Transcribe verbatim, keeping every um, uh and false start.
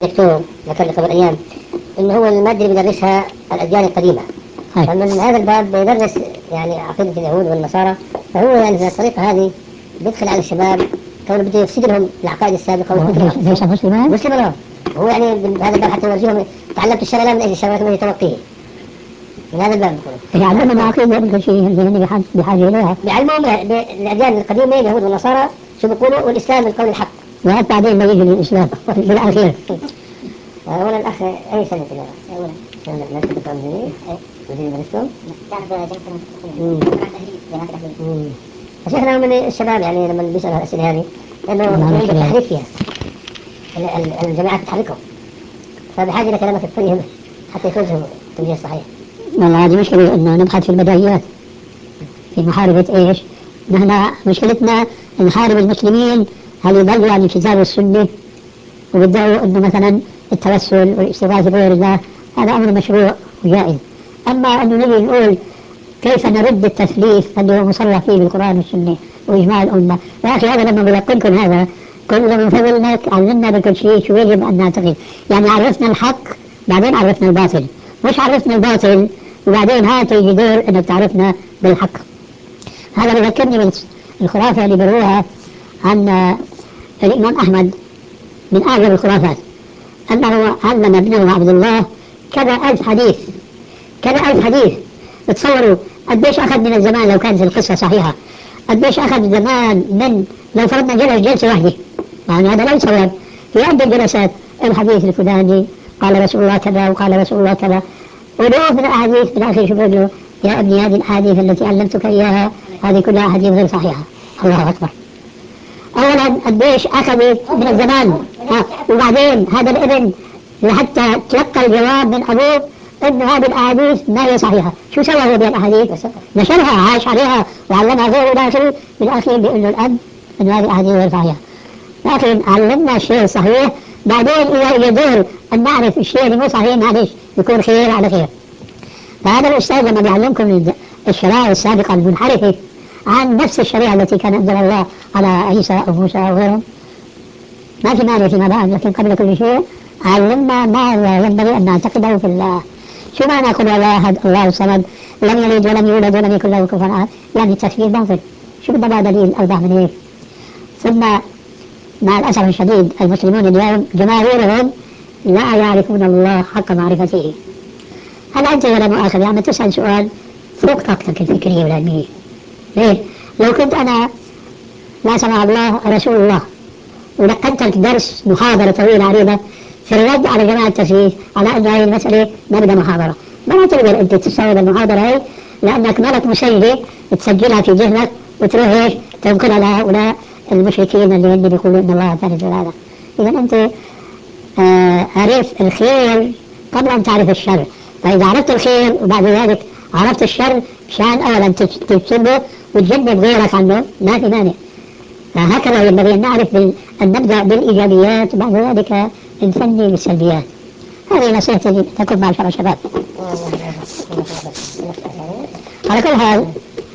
دكتور ذكر لي قبل أيام إنه هو المادة اللي بيدرسها الأديان القديمة، فمن هذا الباب بيدرس يعني عقيدة اليهود والنصارى، فهو يعني في الطريقة هذه بيدخل على الشباب كونه بده يفسد لهم العقائد السابقة والكفر. ليس مسلما؟ مسلما هو يعني بهذا الباب حتى يورجيهم تعلمت الشرع لا من أجل الشرع ولكن يتوقيه من هذا الباب. يعلمهم العقيدة قبل شيء اللي بحاجة إليها، بيعلمهم الأديان القديمة اليهود والنصارى شو بيقولوا والإسلام بالقول الحق، وهذا بعدين ما يجي للإسلام بالأخير. أولا الأخ أي سنة كده؟ أولا سنة ما كنت تعملي؟ مدير مدرستهم؟ كانت جامعة تحرير. فشيخنا من الشباب يعني لما بيسألوا الأسئلة هذه إنه عنده تحريف فيها، الجامعات تحركهم، فبحاجة إلى كلمة الطيب حتى يخرجوا التوجيه الصحيح. والله هذه مشكلة إنه نبحث في البدايات في محاربة إيش؟ نحن مشكلتنا نحارب المسلمين هل يضلوا عن الكتاب والسنة وبدأوا إنه مثلا التوسل والاستغاثة بغير الله، هذا أمر مشروع وجائز. أما أنه نجي نقول كيف نرد التثليث اللي هو مصرح فيه بالقرآن والسنة وإجماع الأمة، يا أخي هذا لما بلقنكم هذا كل من فضلنا علمنا بكل شيء شو يجب أن نعتقد، يعني عرفنا الحق بعدين عرفنا الباطل، مش عرفنا الباطل وبعدين هات يجي دور أنه تعرفنا بالحق. هذا بذكرني بالخرافة اللي بروها عن الإمام أحمد، من أعجب الخرافات أنه علم ابنه عبد الله كذا ألف حديث، كذا ألف حديث. تصوروا قديش أخذ من الزمان لو كانت القصة صحيحة، قديش أخذ زمان من لو فرضنا جلس جلسة واحدة، يعني هذا لا يتصور في عدة جلسات الحديث الفلاني قال رسول الله كذا وقال رسول الله كذا، ولو من الأحاديث بالآخر شو بيقول له يا ابني هذه الأحاديث التي علمتك إياها هذه كلها أحاديث غير صحيحة. الله أكبر. أولا قديش أخذت من الزمان، وبعدين هذا الابن لحتى تلقى الجواب من أبوه إنه هذه الأحاديث ما هي صحيحة، شو سوى هو بالأحاديث؟ نشرها عاش عليها وعلمها غيره داخل بالأخير بيقول له الأب إنه هذه الأحاديث غير صحيحة. لكن علمنا الشيء الصحيح، بعدين إذا يدور أن نعرف الشيء اللي مو صحيح معلش يكون خير على خير. فهذا الأستاذ لما بيعلمكم الشرائع السابقة المنحرفة عن نفس الشريعة التي كان أنزل الله على عيسى أو موسى أو غيرهم ما في مانع فيما بعد، لكن قبل كل شيء علمنا ما ينبغي أن نعتقده في الله. شو معنى قل هو أحد الله الصمد لم يلد ولم يولد ولم يكن له كفوا أحد؟ يعني التكفير باطل، شو بدنا بقى دليل أوضح من هيك؟ ثم مع الأسف الشديد المسلمون اليوم جماهيرهم لا يعرفون الله حق معرفته. هل أنت ولا مؤاخذة عم تسأل سؤال فوق طاقتك الفكرية والعلمية؟ ليه؟ لو كنت أنا لا سمع الله رسول الله ولقنتك درس محاضرة طويلة عريضة في الرد على جماعة التسليف على أن هذه المسألة نبدأ محاضرة، ما تقدر أنت تستوعب المحاضرة هي لأنك ملك مسيرة تسجلها في ذهنك وتروح ايش تنقلها لهؤلاء المشركين اللي هن بيقولوا إن الله ثالث ثلاثة. إذا أنت آه عرفت الخير قبل أن تعرف الشر، فإذا عرفت الخير وبعد ذلك عرفت الشر مشان أولا تجتنبه وتجنب غيرك عنه ما في مانع. فهكذا ينبغي أن نعرف بال... أن نبدأ بالإيجابيات وبعد ذلك نثني بالسلبيات. هذه نصيحتي تكون مع الشباب. على كل حال